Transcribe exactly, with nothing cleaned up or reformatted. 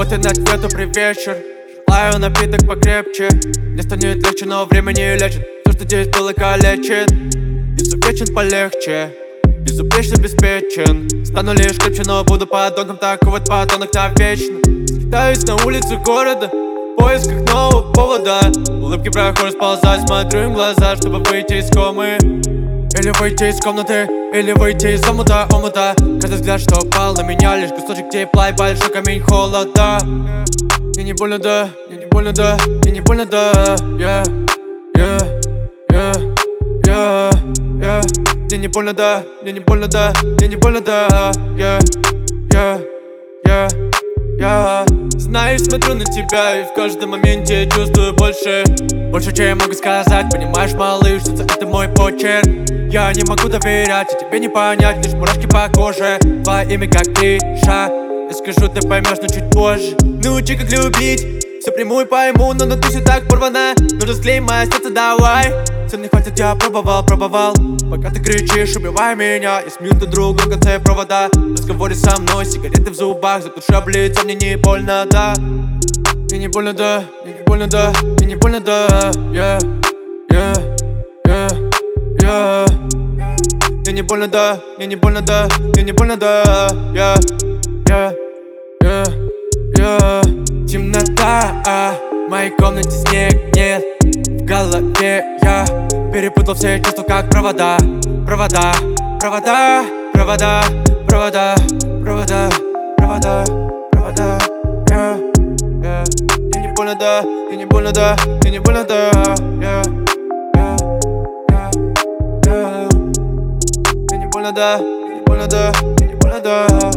Вот и на тебе добрый вечер. Желаю напиток покрепче. Не станет легче, но время не лечит. То, что здесь было, калечит. Изувечен полегче, безупречно обеспечен. Стану лишь крепче, но буду подонком. Такой вот подонок навечно. Кидаюсь на улицы города в поисках нового повода. Улыбки прохожих сползают, смотрю им в глаза, чтобы выйти из комы. Или выйти из комнаты, или выйти из омута, омута. Каждый взгляд, что упал на меня, лишь кусочек тепла и большой камень холода. Мне не больно, да, мне не больно, да, мне не больно, да. Yeah, yeah, yeah, yeah, yeah. Мне не больно, да, мне не больно, да, мне не больно, да. Yeah, yeah, yeah, yeah. Знаешь, смотрю на тебя и в каждом моменте чувствую больше. Больше, чем могу сказать, понимаешь, малыш, что это мой почерк. Я не могу доверять, и тебе не понять, лишь мурашки по коже. Твое имя как Гриша, я скажу, ты поймешь, но чуть позже. Научи, как любить, все приму и пойму, но на ты все так порвана. Ну разклей мое сердце, давай. Все не хватит, я пробовал, пробовал. Пока ты кричишь, убивай меня. Я смеюсь на другом конце провода. В разговоре со мной, сигареты в зубах. Затуши об лицо, мне не больно, да. Мне не больно, да, мне не больно, да, мне не больно, да. Yeah, yeah, yeah, yeah. Мне не больно, да, мне не больно, да, мне не больно, да. Yeah, yeah, yeah, yeah. Темнота, а в моей комнате снег нет. В голове я перепутал все чувства, как провода. Провода, провода, провода, провода, провода, провода, провода. Yeah, yeah. Мне не больно, да, мне не больно, да, мне не больно, да. Yeah, yeah, yeah, yeah. Мне не больно, да, мне не больно, да, мне не больно, да.